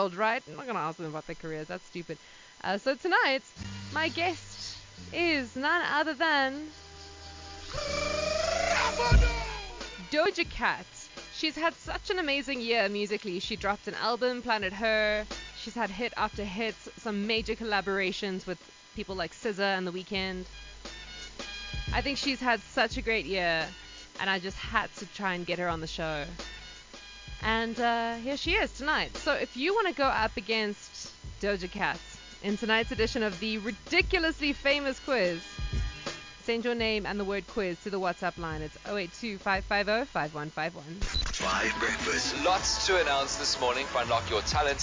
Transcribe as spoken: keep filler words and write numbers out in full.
world, right? I'm not going to ask them about their careers. That's stupid. Uh, so tonight, my guest is none other than Doja Cat. She's had such an amazing year musically. She dropped an album, Planet Her. She's had hit after hit, some major collaborations with people like S Z A and The Weeknd. I think she's had such a great year, and I just had to try and get her on the show. And uh, here she is tonight. So if you want to go up against Doja Cat in tonight's edition of the ridiculously famous quiz, send your name and the word quiz to the WhatsApp line. It's oh eight two, five five oh, five one five one. Five Breakfast. Lots to announce this morning for Unlock Your Talent.